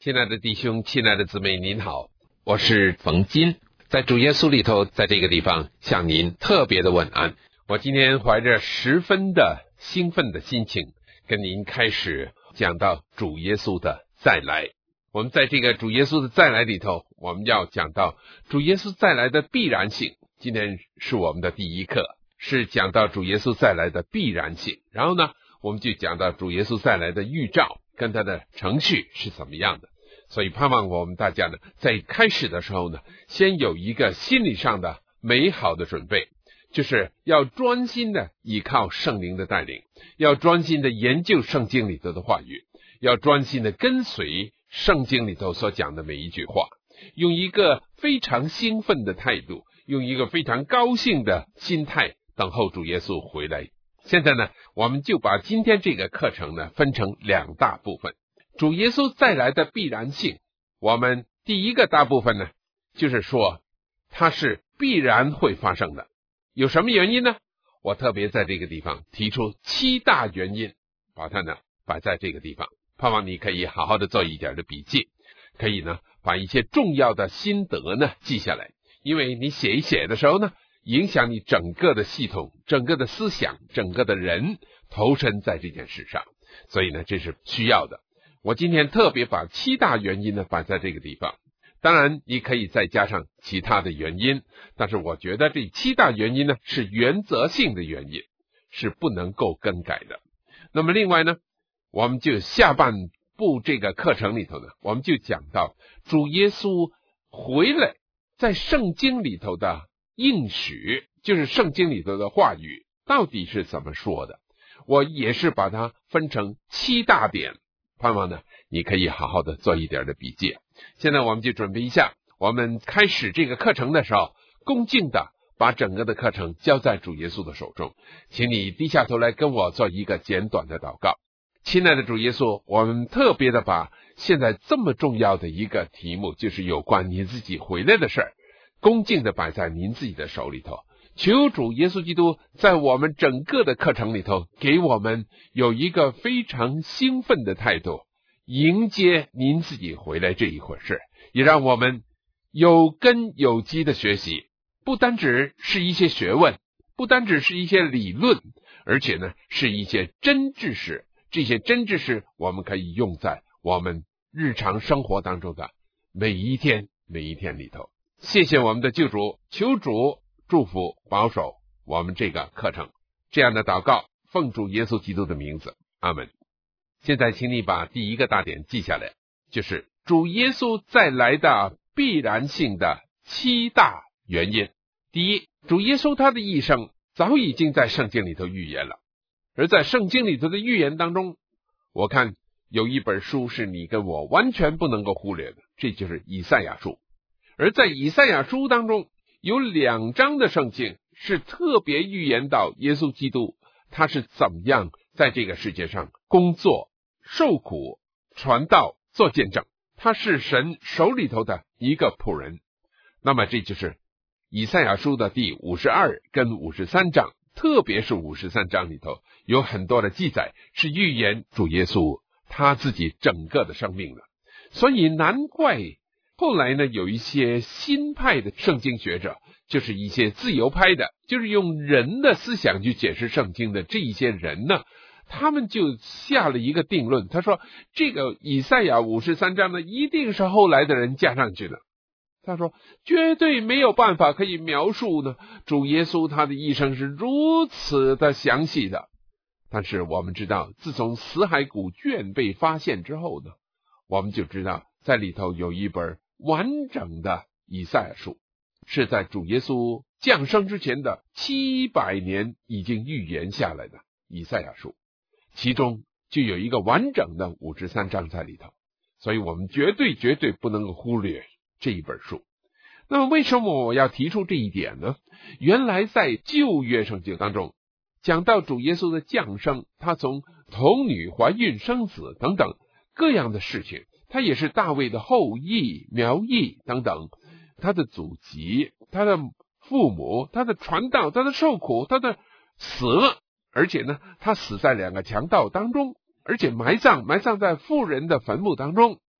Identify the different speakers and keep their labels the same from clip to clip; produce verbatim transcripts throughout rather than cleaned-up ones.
Speaker 1: 亲爱的弟兄，亲爱的姊妹，您好，我是冯金，在主耶稣里头，在这个地方向您特别的问安。我今天怀着十分的兴奋的心情，跟您开始讲到主耶稣的再来。我们在这个主耶稣的再来里头，我们要讲到主耶稣再来的必然性。今天是我们的第一课，是讲到主耶稣再来的必然性。然后呢，我们就讲到主耶稣再来的预兆跟他的程序是怎么样的。所以盼望我们大家呢，在开始的时候呢，先有一个心理上的美好的准备，就是要专心的依靠圣灵的带领，要专心的研究圣经里头的话语，要专心的跟随圣经里头所讲的每一句话，用一个非常兴奋的态度，用一个非常高兴的心态等候主耶稣回来。现在呢，我们就把今天这个课程呢分成两大部分。主耶稣再来的必然性，我们第一个大部分呢，就是说它是必然会发生的。有什么原因呢？我特别在这个地方提出七大原因，把它呢摆在这个地方，盼望你可以好好的做一点的笔记，可以呢把一些重要的心得呢记下来，因为你写一写的时候呢，影响你整个的系统、整个的思想、整个的人投身在这件事上，所以呢这是需要的。我今天特别把七大原因呢摆在这个地方，当然你可以再加上其他的原因，但是我觉得这七大原因呢是原则性的原因，是不能够更改的。那么另外呢，我们就下半部这个课程里头呢，我们就讲到主耶稣回来在圣经里头的应许，就是圣经里头的话语到底是怎么说的。我也是把它分成七大点，盼望呢你可以好好的做一点的笔记。现在我们就准备一下，我们开始这个课程的时候，恭敬的把整个的课程交在主耶稣的手中。请你低下头来跟我做一个简短的祷告。亲爱的主耶稣，我们特别的把现在这么重要的一个题目，就是有关你自己回来的事儿，恭敬的摆在您自己的手里头。求主耶稣基督在我们整个的课程里头，给我们有一个非常兴奋的态度，迎接您自己回来这一回事，也让我们有根有基的学习，不单只是一些学问，不单只是一些理论，而且呢是一些真知识。这些真知识我们可以用在我们日常生活当中的每一天每一天里头。谢谢我们的救主，求主祝福保守我们这个课程，这样的祷告奉主耶稣基督的名字，阿们。现在请你把第一个大点记下来，就是主耶稣再来的必然性的七大原因。第一，主耶稣他的一生早已经在圣经里头预言了，而在圣经里头的预言当中，我看有一本书是你跟我完全不能够忽略的，这就是以赛亚书。而在以赛亚书当中，有两章的圣经是特别预言到耶稣基督他是怎么样在这个世界上工作、受苦、传道、做见证，他是神手里头的一个仆人。那么这就是以赛亚书的第五十二跟五十三章，特别是五十三章里头有很多的记载是预言主耶稣他自己整个的生命的。所以难怪后来呢，有一些新派的圣经学者，就是一些自由派的，就是用人的思想去解释圣经的这一些人呢，他们就下了一个定论，他说这个以赛亚五十三章呢，一定是后来的人加上去的。他说绝对没有办法可以描述呢主耶稣他的一生是如此的详细的。但是我们知道，自从死海古卷被发现之后呢，我们就知道在里头有一本完整的以赛亚书，是在主耶稣降生之前的七百年已经预言下来的以赛亚书，其中就有一个完整的五十三章在里头，所以我们绝对绝对不能够忽略这一本书。那么为什么我要提出这一点呢？原来在旧约圣经当中讲到主耶稣的降生，他从童女怀孕生子等等各样的事情，他也是大卫的后裔、苗裔等等，他的祖籍、他的父母、他的传道、他的受苦、他的死，而且呢，他死在两个强盗当中，而且埋葬埋葬在妇人的坟墓当中。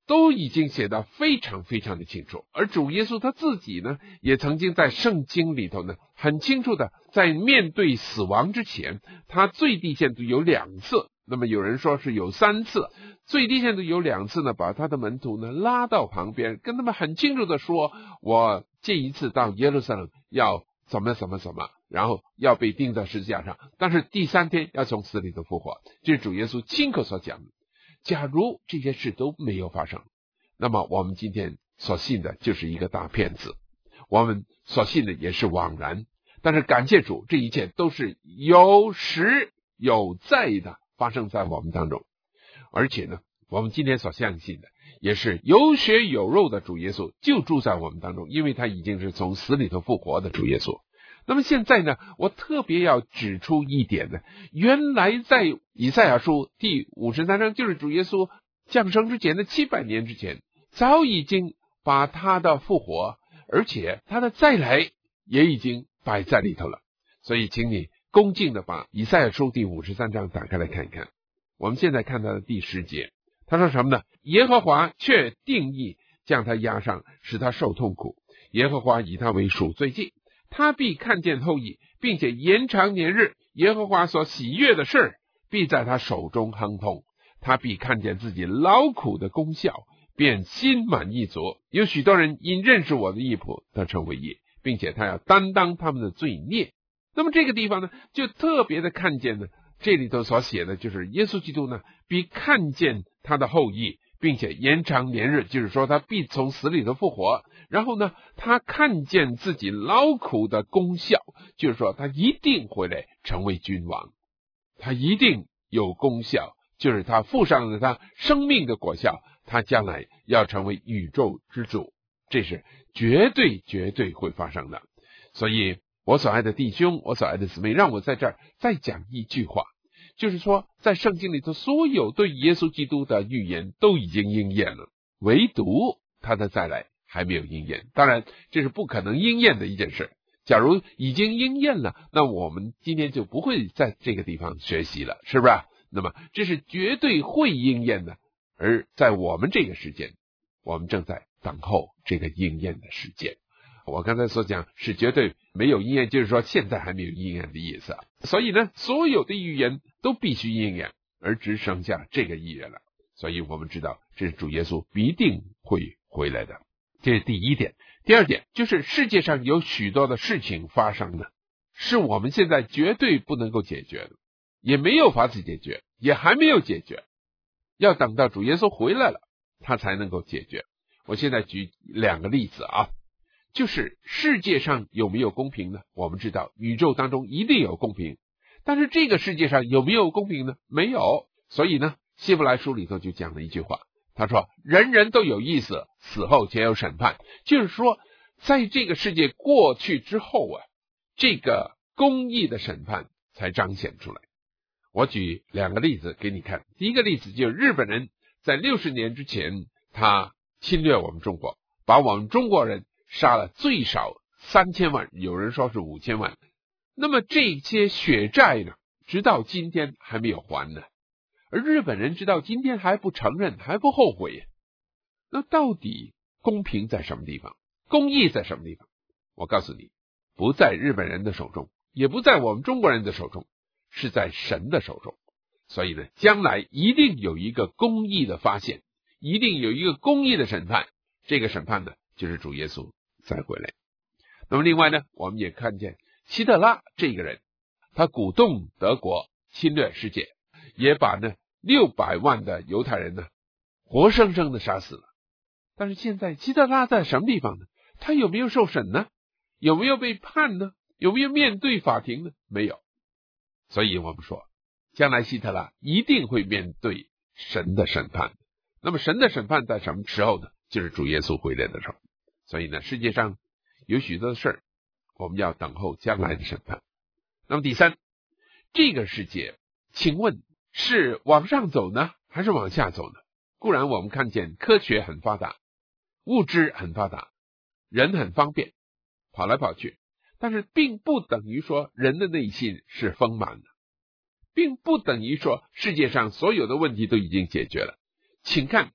Speaker 1: 都已经写得非常非常的清楚。而主耶稣他自己呢，也曾经在圣经里头呢，很清楚的在面对死亡之前，他最低限度有两次，那么有人说是有三次，最低限度有两次呢，把他的门徒呢拉到旁边，跟他们很清楚的说，我这一次到耶路撒冷要怎么怎么怎么，然后要被钉在十字架上，但是第三天要从死里头复活，这是主耶稣亲口所讲的。假如这些事都没有发生，那么我们今天所信的就是一个大骗子，我们所信的也是枉然。但是感谢主，这一切都是有实有在的发生在我们当中，而且呢，我们今天所相信的也是有血有肉的主耶稣就住在我们当中，因为他已经是从死里头复活的主耶稣。那么现在呢，我特别要指出一点呢，原来在以赛亚书第五十三章，就是主耶稣降生之前的七百年之前，早已经把他的复活，而且他的再来也已经摆在里头了。所以请你恭敬的把以赛亚书第五十三章打开来看一看。我们现在看到的第十节，他说什么呢？耶和华却定义将他压上，使他受痛苦，耶和华以他为赎罪祭，他必看见后裔，并且延长年日，耶和华所喜悦的事必在他手中亨通，他必看见自己劳苦的功效，便心满意足。有许多人因认识我的义仆得成为义，并且他要担当他们的罪孽。那么这个地方呢，就特别的看见呢，这里头所写的就是耶稣基督呢，必看见他的后裔，并且延长年日，就是说他必从死里头复活。然后呢，他看见自己劳苦的功效，就是说他一定回来成为君王，他一定有功效，就是他付上了他生命的果效，他将来要成为宇宙之主，这是绝对绝对会发生的。所以我所爱的弟兄，我所爱的姊妹，让我在这儿再讲一句话，就是说在圣经里头所有对耶稣基督的预言都已经应验了，唯独他的再来还没有应验。当然这是不可能应验的一件事，假如已经应验了，那我们今天就不会在这个地方学习了，是不是？那么这是绝对会应验的，而在我们这个时间，我们正在等候这个应验的时间。我刚才所讲是绝对没有应验，就是说现在还没有应验的意思。所以呢，所有的预言都必须应验，而只剩下这个预言了。所以我们知道这是主耶稣必定会回来的，这是第一点。第二点就是世界上有许多的事情发生的，是我们现在绝对不能够解决的，也没有法子解决，也还没有解决，要等到主耶稣回来了，他才能够解决。我现在举两个例子啊，就是世界上有没有公平呢？我们知道宇宙当中一定有公平，但是这个世界上有没有公平呢？没有。所以呢，希伯来书里头就讲了一句话，他说人人都有意思，死后且有审判。就是说在这个世界过去之后啊，这个公义的审判才彰显出来。我举两个例子给你看。第一个例子就是日本人在六十年之前，他侵略我们中国，把我们中国人杀了最少三千万，有人说是五千万。那么这些血债呢，直到今天还没有还呢，而日本人直到今天还不承认，还不后悔。那到底公平在什么地方？公义在什么地方？我告诉你，不在日本人的手中，也不在我们中国人的手中，是在神的手中。所以呢，将来一定有一个公义的发现，一定有一个公义的审判。这个审判呢，就是主耶稣再回来。那么另外呢，我们也看见希特拉这个人，他鼓动德国侵略世界，也把呢六百万的犹太人呢活生生的杀死了。但是现在希特拉在什么地方呢？他有没有受审呢？有没有被判呢？有没有面对法庭呢？没有。所以我们说将来希特拉一定会面对神的审判。那么神的审判在什么时候呢？就是主耶稣回来的时候。所以呢，世界上有许多的事儿，我们要等候将来的审判。那么第三，这个世界请问是往上走呢，还是往下走呢？固然我们看见科学很发达，物质很发达，人很方便，跑来跑去，但是并不等于说人的内心是丰满的，并不等于说世界上所有的问题都已经解决了。请看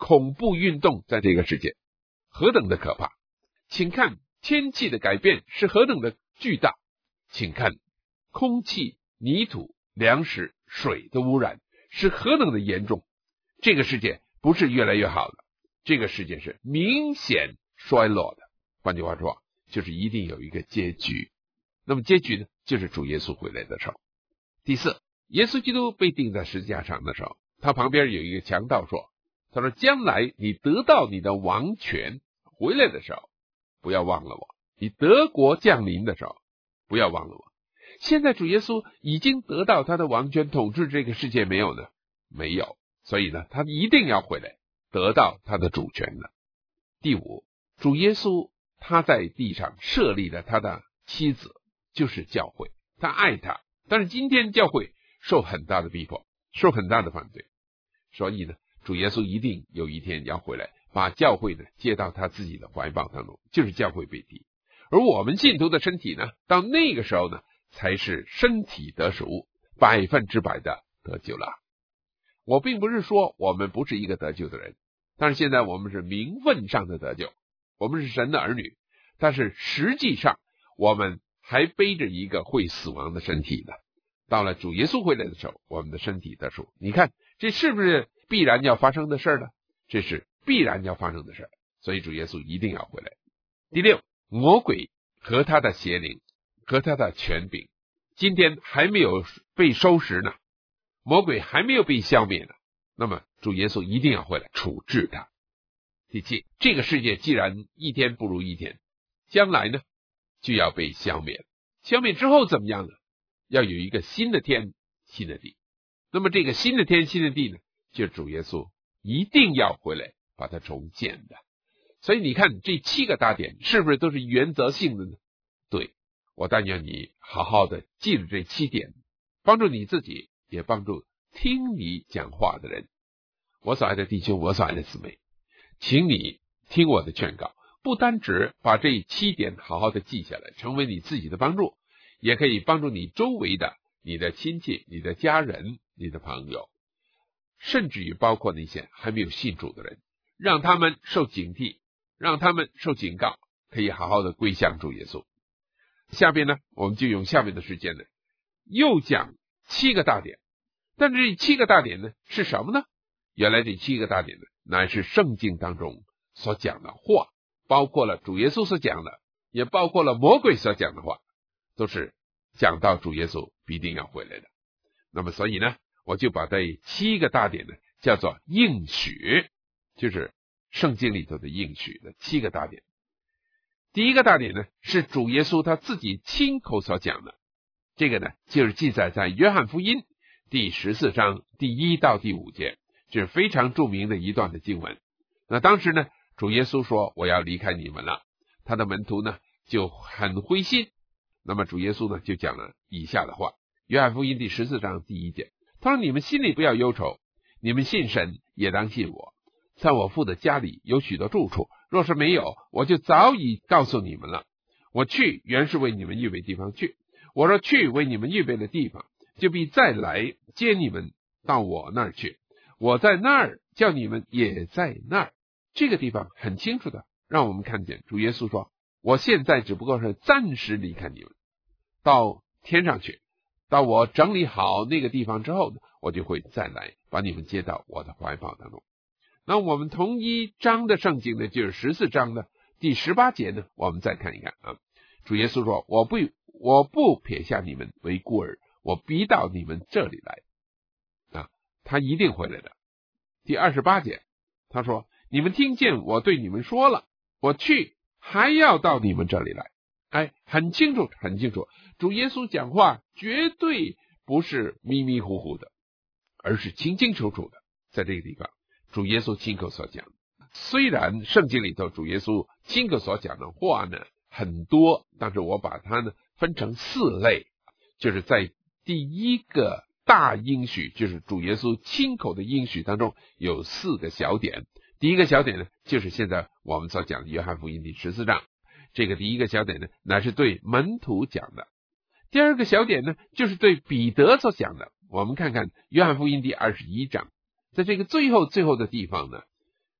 Speaker 1: 恐怖运动在这个世界，何等的可怕！请看天气的改变是何等的巨大，请看空气、泥土、粮食、水的污染是何等的严重。这个世界不是越来越好的，这个世界是明显衰落的。换句话说，就是一定有一个结局。那么结局呢，就是主耶稣回来的时候。第四，耶稣基督被钉在十字架上的时候，他旁边有一个强盗说，他说将来你得到你的王权回来的时候，不要忘了我，你得国降临的时候，不要忘了我。现在主耶稣已经得到他的王权统治这个世界没有呢？没有，所以呢，他一定要回来得到他的主权的。第五，主耶稣他在地上设立了他的妻子，就是教会，他爱他，但是今天教会受很大的逼迫，受很大的反对，所以呢，主耶稣一定有一天要回来，把教会呢接到他自己的怀抱当中，就是教会被提。而我们信徒的身体呢，到那个时候呢，才是身体得赎，百分之百的得救了。我并不是说我们不是一个得救的人，但是现在我们是名分上的得救，我们是神的儿女，但是实际上我们还背着一个会死亡的身体呢。到了主耶稣回来的时候，我们的身体得赎。你看这是不是必然要发生的事呢？这是必然要发生的事，所以主耶稣一定要回来。第六，魔鬼和他的邪灵和他的权柄今天还没有被收拾呢，魔鬼还没有被消灭呢，那么主耶稣一定要回来处置他。第七，这个世界既然一天不如一天，将来呢就要被消灭，消灭之后怎么样呢？要有一个新的天新的地，那么这个新的天新的地呢，就主耶稣一定要回来把它重建的。所以你看这七个大点是不是都是原则性的呢？对，我但愿你好好的记住这七点，帮助你自己，也帮助听你讲话的人。我所爱的弟兄，我所爱的姊妹，请你听我的劝告，不单只把这七点好好的记下来，成为你自己的帮助，也可以帮助你周围的你的亲戚、你的家人、你的朋友，甚至于包括那些还没有信主的人，让他们受警惕，让他们受警告，可以好好的归向主耶稣。下边呢，我们就用下面的时间呢，又讲七个大点。但是这七个大点呢是什么呢？原来这七个大点呢，乃是圣经当中所讲的话，包括了主耶稣所讲的，也包括了魔鬼所讲的话，都是讲到主耶稣必定要回来的。那么所以呢，我就把这七个大点呢叫做应许，就是圣经里头的应许的七个大点。第一个大点呢是主耶稣他自己亲口所讲的，这个呢就是记载在约翰福音第十四章第一到第五节，这是非常著名的一段的经文。那当时呢，主耶稣说我要离开你们了，他的门徒呢就很灰心。那么主耶稣呢就讲了以下的话，约翰福音第十四章第一节，他说你们心里不要忧愁，你们信神也当信我，在我父的家里有许多住处，若是没有，我就早已告诉你们了。我去原是为你们预备地方去，我若去为你们预备的地方，就必再来接你们到我那儿去，我在那儿，叫你们也在那儿。这个地方很清楚的让我们看见主耶稣说，我现在只不过是暂时离开你们到天上去，到我整理好那个地方之后呢，我就会再来把你们接到我的怀抱当中。那我们同一章的圣经呢，就是十四章的第十八节呢，我们再看一看啊。主耶稣说，我不我不撇下你们为孤儿，我逼到你们这里来啊，他一定回来的。第二十八节他说，你们听见我对你们说了，我去还要到你们这里来。哎，很清楚很清楚，主耶稣讲话绝对不是迷迷糊糊的，而是清清楚楚的。在这个地方主耶稣亲口所讲，虽然圣经里头主耶稣亲口所讲的话呢很多，但是我把它呢分成四类，就是在第一个大应许，就是主耶稣亲口的应许当中有四个小点。第一个小点呢，就是现在我们所讲的约翰福音第十四章，这个第一个小点呢乃是对门徒讲的。第二个小点呢，就是对彼得所讲的。我们看看约翰福音第二十一章，在这个最后最后的地方呢，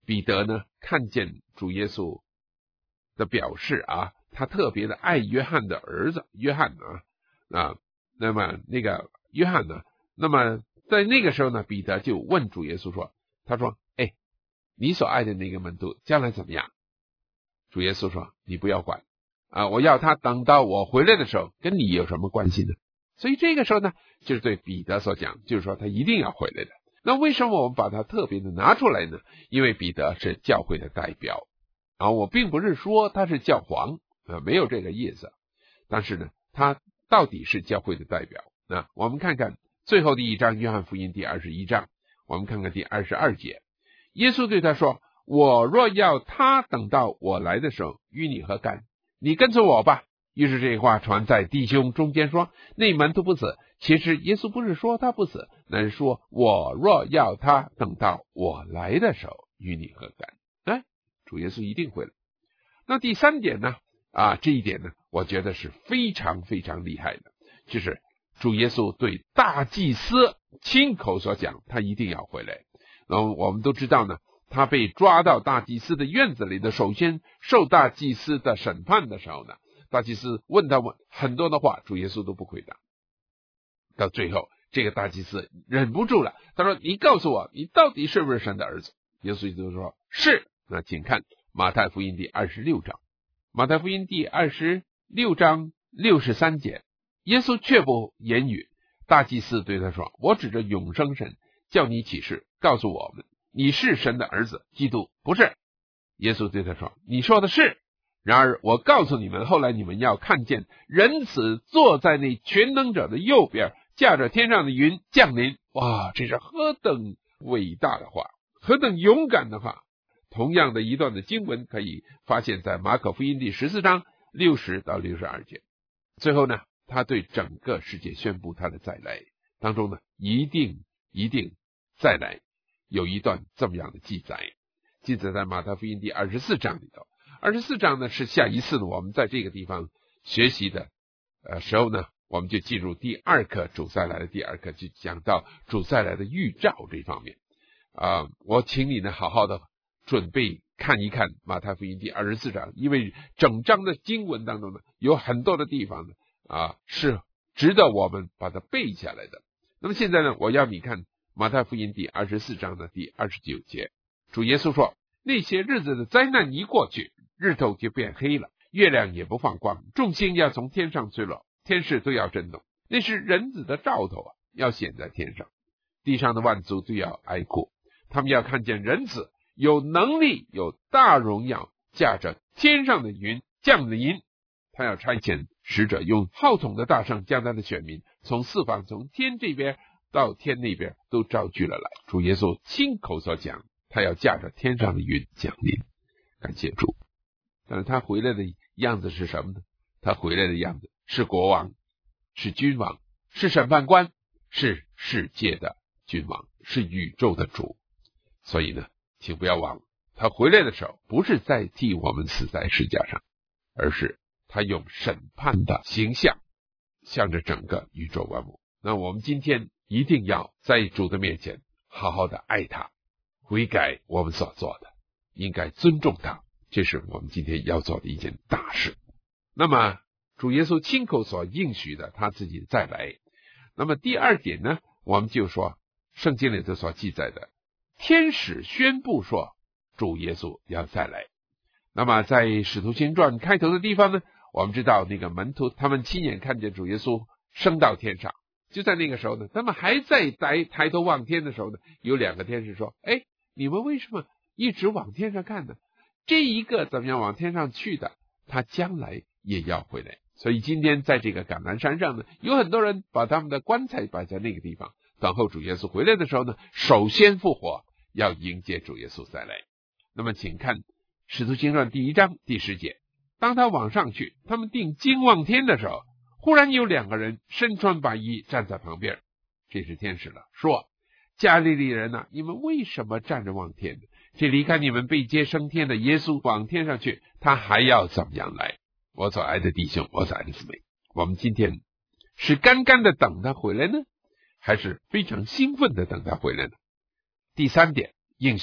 Speaker 1: 彼得呢看见主耶稣的表示啊，他特别的爱约翰的儿子约翰啊啊，那么那个约翰呢，那么在那个时候呢，彼得就问主耶稣说，他说，哎，你所爱的那个门徒将来怎么样？主耶稣说，你不要管啊，我要他等到我回来的时候，跟你有什么关系呢？所以这个时候呢，就是对彼得所讲，就是说他一定要回来的。那为什么我们把它特别的拿出来呢？因为彼得是教会的代表啊，我并不是说他是教皇啊，没有这个意思，但是呢，他到底是教会的代表。那我们看看最后的一章，约翰福音第二十一章，我们看看第二十二节，耶稣对他说，我若要他等到我来的时候，与你何干？你跟着我吧。于是这话传在弟兄中间说，那门徒不死。其实耶稣不是说他不死，乃是说我若要他等到我来的时候，与你何干？哎，主耶稣一定会了。那第三点呢？啊，这一点呢，我觉得是非常非常厉害的，就是主耶稣对大祭司亲口所讲，他一定要回来。然后我们都知道呢，他被抓到大祭司的院子里的，首先受大祭司的审判的时候呢，大祭司问他们很多的话，主耶稣都不回答。到最后，这个大祭司忍不住了，他说，你告诉我，你到底是不是神的儿子？耶稣就说，是。那请看马太福音第二十六章，马太福音第二十六章六十三节，耶稣却不言语。大祭司对他说，我指着永生神叫你起誓，告诉我们，你是神的儿子。基督不是。耶稣对他说，你说的是。然而我告诉你们，后来你们要看见人子坐在那全能者的右边，驾着天上的云降临。哇，这是何等伟大的话，何等勇敢的话。同样的一段的经文可以发现在马可福音第十四章六十到六十二节。最后呢，他对整个世界宣布他的再来当中呢，一定一定再来，有一段这么样的记载，记载在马太福音第二十四章里头。二十四章呢，是下一次呢我们在这个地方学习的呃时候呢，我们就进入第二课，主再来的第二课，就讲到主再来的预兆这方面啊、呃。我请你呢好好的准备看一看马太福音第二十四章，因为整章的经文当中呢，有很多的地方呢啊是值得我们把它背下来的。那么现在呢，我要你看马太福音第二十四章的第二十九节，主耶稣说，那些日子的灾难一过去，日头就变黑了，月亮也不放光，众星要从天上坠落，天势都要震动，那是人子的兆头啊，要显在天上，地上的万族都要哀哭，他们要看见人子有能力有大荣耀，驾着天上的云降临，他要差遣使者用号筒的大声，将他的选民从四方，从天这边到天那边都招聚了来。主耶稣亲口所讲，他要驾着天上的云降临。感谢主。但是他回来的样子是什么呢？他回来的样子是国王，是君王，是审判官，是世界的君王，是宇宙的主。所以呢，请不要忘了，他回来的时候不是再替我们死在十字架上，而是他用审判的形象向着整个宇宙万物。那我们今天一定要在主的面前好好的爱他，悔改我们所做的，应该尊重他，这是我们今天要做的一件大事。那么主耶稣亲口所应许的他自己再来。那么第二点呢，我们就说圣经里头所记载的，天使宣布说主耶稣要再来。那么在使徒行传开头的地方呢，我们知道那个门徒他们亲眼看见主耶稣升到天上，就在那个时候呢，他们还在抬抬头望天的时候呢，有两个天使说，哎，你们为什么一直往天上看呢？这一个怎么样往天上去的，他将来也要回来。所以今天在这个橄榄山上呢，有很多人把他们的棺材摆在那个地方，等候主耶稣回来的时候呢，首先复活，要迎接主耶稣再来。那么请看使徒行传第一章第十节，当他往上去，他们定睛望天的时候，忽然有两个人身穿白衣站在旁边，这是天使了，说，加利利人啊，你们为什么站着望天呢？这离开你们被接升天的耶稣往天上去，他还要怎么样来？我所爱的弟兄，我所爱的姊妹，我们今天是干干的等他回来呢，还是非常兴奋的等他回来呢？第三点，应许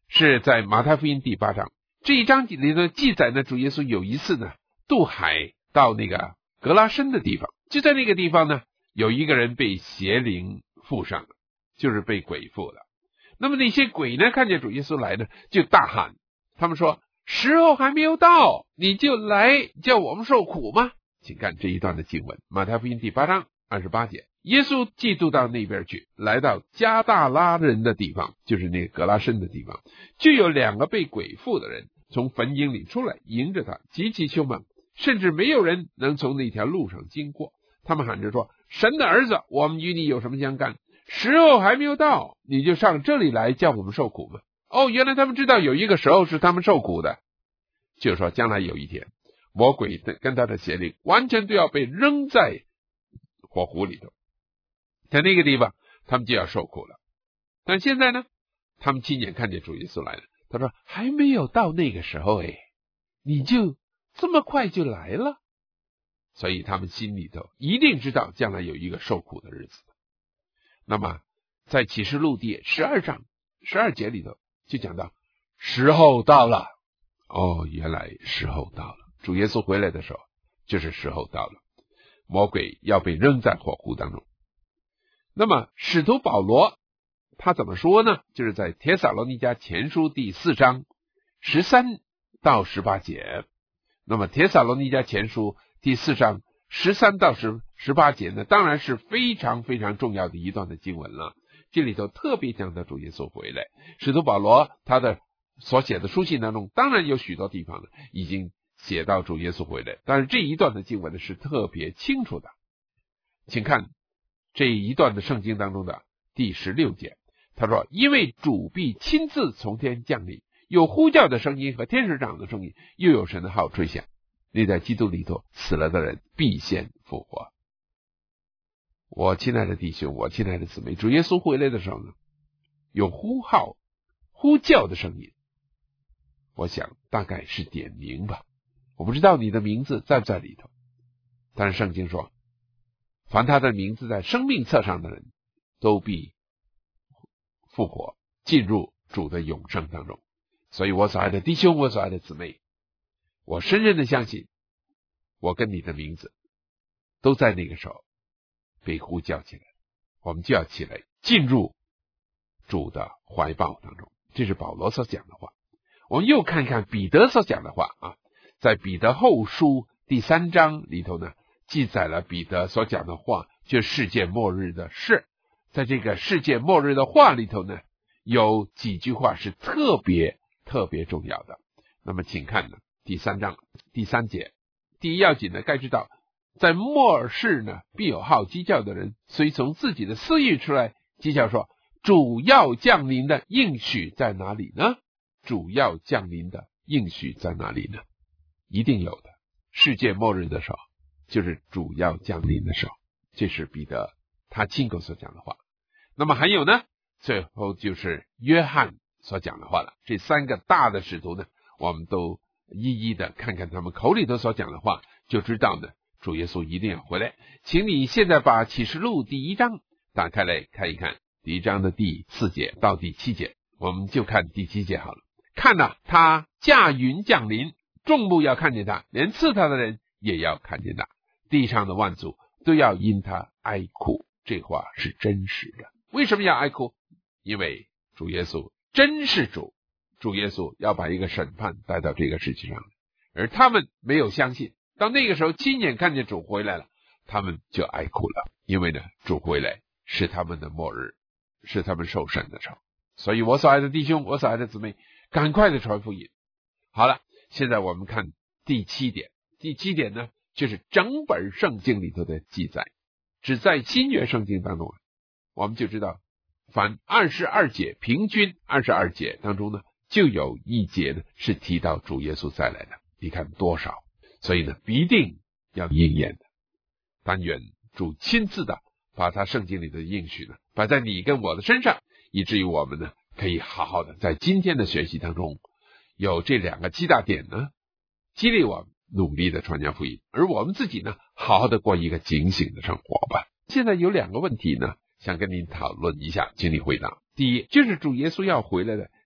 Speaker 1: 是在马太福音第八章。这一章里头记载呢，主耶稣有一次呢渡海到那个格拉申的地方，就在那个地方呢，有一个人被邪灵附上了，就是被鬼附了。那么那些鬼呢，看见主耶稣来呢，就大喊，他们说：时候还没有到，你就来叫我们受苦吗？请看这一段的经文，马太福音第八章二十八节。耶稣既渡到那边去，来到加大拉人的地方，就是那个格拉申的地方，就有两个被鬼附的人从坟茔里出来，迎着他，极其凶猛，甚至没有人能从那条路上经过。他们喊着说：神的儿子，我们与你有什么相干？时候还没有到，你就上这里来叫我们受苦吗？哦，原来他们知道有一个时候是他们受苦的，就是说将来有一天，魔鬼跟他的邪灵完全都要被扔在火湖里头，在那个地方他们就要受苦了。但现在呢，他们亲眼看见主耶稣来了，他说还没有到那个时候，诶，你就这么快就来了。所以他们心里头一定知道将来有一个受苦的日子。那么在启示录第十二章十二节里头就讲到时候到了。哦，原来时候到了，主耶稣回来的时候就是时候到了，魔鬼要被扔在火湖当中。那么使徒保罗他怎么说呢？就是在帖撒罗尼迦前书第四章十三到十八节。那么帖撒罗尼迦前书第四章十三到十八节呢，当然是非常非常重要的一段的经文了。这里头特别讲到主耶稣回来，使徒保罗他的所写的书信当中，当然有许多地方呢已经写到主耶稣回来，但是这一段的经文呢是特别清楚的。请看这一段的圣经当中的第十六节，他说：因为主必亲自从天降临，有呼叫的声音和天使长的声音，又有神的号吹响，你在基督里头死了的人必先复活。我亲爱的弟兄，我亲爱的姊妹，主耶稣回来的时候呢，有呼号呼叫的声音，我想大概是点名吧，我不知道你的名字在不在里头，但是圣经说凡他的名字在生命册上的人都必复活，进入主的永生当中。所以我所爱的弟兄，我所爱的姊妹，我深深的相信我跟你的名字都在那个时候被呼叫起来，我们就要起来进入主的怀抱当中。这是保罗所讲的话。我们又看看彼得所讲的话啊，在彼得后书第三章里头呢，记载了彼得所讲的话，就是世界末日的事。在这个世界末日的话里头呢，有几句话是特别特别重要的。那么请看呢第三章第三节，第一要紧呢，该知道在末世呢，必有好讥诮的人，虽从自己的私欲出来讥诮说，主要降临的应许在哪里呢？主要降临的应许在哪里呢？一定有的。世界末日的时候，就是主要降临的时候，这是彼得他亲口所讲的话。那么还有呢，最后就是约翰所讲的话了。这三个大的使徒呢，我们都一一的看看他们口里头所讲的话，就知道呢主耶稣一定要回来。请你现在把启示录第一章打开来看一看，第一章的第四节到第七节，我们就看第七节好了。看啊，他驾云降临，众目要看见他，连刺他的人也要看见他，地上的万族都要因他哀哭。这话是真实的。为什么要哀哭？因为主耶稣真是主，主耶稣要把一个审判带到这个世界上，而他们没有相信，到那个时候亲眼看见主回来了，他们就哀哭了。因为呢，主回来是他们的末日，是他们受审的时候。所以我所爱的弟兄，我所爱的姊妹，赶快的传福音。好了，现在我们看第七点。第七点呢，就是整本圣经里头的记载。只在新约圣经当中，我们就知道凡二十二节，平均二十二节当中呢，就有一节呢是提到主耶稣再来的。你看多少？所以呢，必定要应验的。但愿主亲自的把他圣经里的应许呢摆在你跟我的身上，以至于我们呢可以好好的在今天的学习当中有这两个七大点呢，激励我们努力的传讲福音，而我们自己呢好好的过一个警醒的生活吧。现在有两个问题呢想跟您讨论一下，请你回答。第一，就是主耶稣要回来的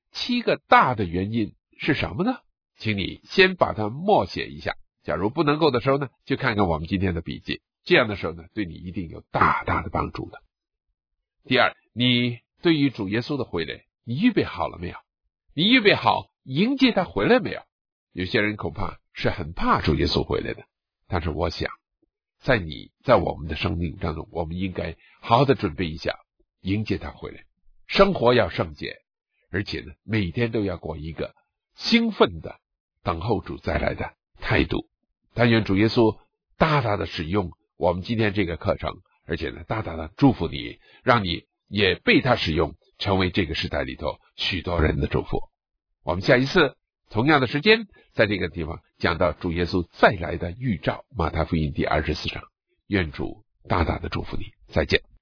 Speaker 1: 七个大的原因是什么呢？请你先把它默写一下，假如不能够的时候呢，就看看我们今天的笔记，这样的时候呢，对你一定有大大的帮助的。第二，你对于主耶稣的回来，你预备好了没有？你预备好迎接他回来没有？有些人恐怕是很怕主耶稣回来的，但是我想在你在我们的生命当中，我们应该好好的准备一下迎接他回来。生活要圣洁，而且呢，每天都要过一个兴奋的等候主再来的态度。但愿主耶稣大大的使用我们今天这个课程，而且呢，大大的祝福你，让你也被他使用，成为这个时代里头许多人的祝福。我们下一次同样的时间，在这个地方讲到主耶稣再来的预兆，马太福音第二十四章。愿主大大的祝福你，再见。